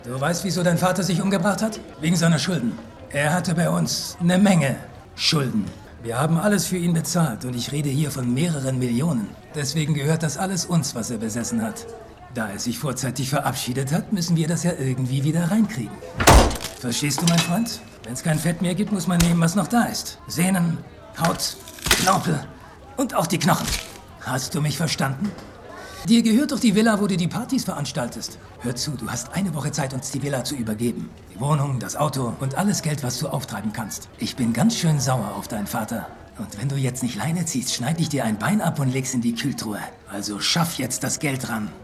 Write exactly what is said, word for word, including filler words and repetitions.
Du weißt, wieso dein Vater sich umgebracht hat? Wegen seiner Schulden. Er hatte bei uns eine Menge Schulden. Wir haben alles für ihn bezahlt und ich rede hier von mehreren Millionen. Deswegen gehört das alles uns, was er besessen hat. Da er sich vorzeitig verabschiedet hat, müssen wir das ja irgendwie wieder reinkriegen. Verstehst du, mein Freund? Wenn es kein Fett mehr gibt, muss man nehmen, was noch da ist. Sehnen, Haut, Knorpel und auch die Knochen. Hast du mich verstanden? Dir gehört doch die Villa, wo du die Partys veranstaltest. Hör zu, du hast eine Woche Zeit, uns die Villa zu übergeben. Die Wohnung, das Auto und alles Geld, was du auftreiben kannst. Ich bin ganz schön sauer auf deinen Vater. Und wenn du jetzt nicht Leine ziehst, schneide ich dir ein Bein ab und leg's in die Kühltruhe. Also schaff jetzt das Geld ran.